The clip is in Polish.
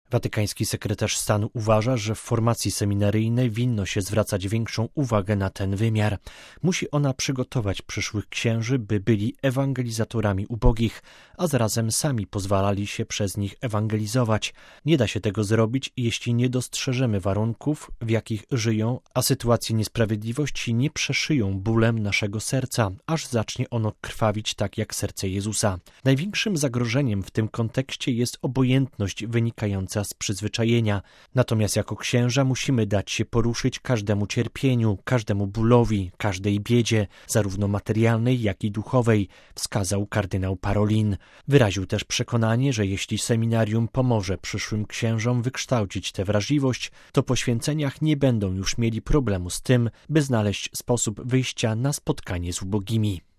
Watykański sekretarz stanu uważa, że w formacji seminaryjnej winno się zwracać większą uwagę na ten wymiar. Musi ona przygotować przyszłych księży, by byli ewangelizatorami ubogich, a zarazem sami pozwalali się przez nich ewangelizować. Nie da się tego zrobić, jeśli nie dostrzeżemy warunków, w jakich żyją, a sytuacje niesprawiedliwości nie przeszyją bólem naszego serca, aż zacznie ono krwawić tak jak serce Jezusa. Największym zagrożeniem w tym kontekście jest obojętność wynikająca z przyzwyczajenia. Natomiast jako księża musimy dać się poruszyć każdemu cierpieniu, każdemu bólowi, każdej biedzie, zarówno materialnej, jak i duchowej, wskazał kardynał Parolin. Wyraził też przekonanie, że jeśli seminarium pomoże przyszłym księżom wykształcić tę wrażliwość, to po święceniach nie będą już mieli problemu z tym, by znaleźć sposób wyjścia na spotkanie z ubogimi.